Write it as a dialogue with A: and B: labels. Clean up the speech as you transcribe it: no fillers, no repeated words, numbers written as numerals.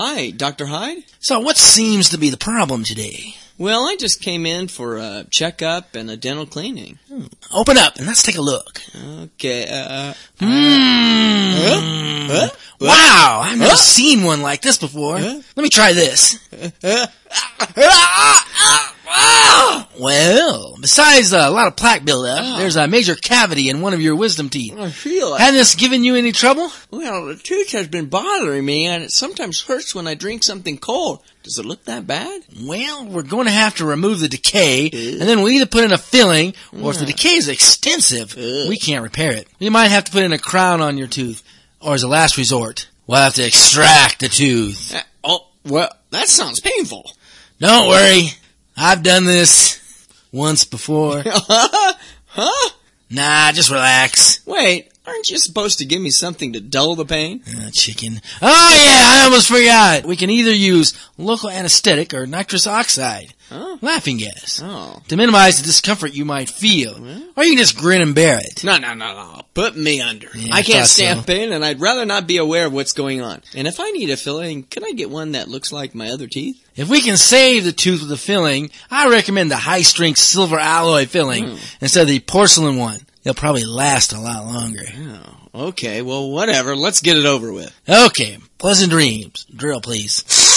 A: Hi, Dr. Hyde?
B: So what seems to be the problem today?
A: Well, I just came in for a checkup and a dental cleaning.
B: Open up and let's take a look.
A: Okay,
B: Wow, I've never seen one like this before. Let me try this. Well, besides a lot of plaque buildup, there's a major cavity in one of your wisdom teeth.
A: I feel it.
B: Hadn't this given you any trouble?
A: Well, the tooth has been bothering me, and it sometimes hurts when I drink something cold. Does it look that bad?
B: Well, we're going to have to remove the decay, and then we'll either put in a filling, or if the decay is extensive, we can't repair it. We might have to put in a crown on your tooth, or as a last resort, we'll have to extract the tooth.
A: Well, that sounds painful.
B: Don't worry, I've done this once before.
A: Huh?
B: Nah, just relax.
A: Wait, aren't you supposed to give me something to dull the pain?
B: Chicken. Oh yeah, I almost forgot. We can either use local anesthetic or nitrous oxide.
A: Huh?
B: Laughing gas.
A: Oh.
B: To minimize the discomfort you might feel. Or you can just grin and bear it.
A: No. Put me under.
B: Yeah,
A: I can't
B: thought
A: stand
B: so.
A: pain, and I'd rather not be aware of what's going on. And if I need a filling, can I get one that looks like my other teeth?
B: If we can save the tooth with the filling, I recommend the high-strength silver alloy filling instead of the porcelain one. They'll probably last a lot longer.
A: Oh, okay. Well, whatever. Let's get it over with.
B: Okay, pleasant dreams. Drill, please.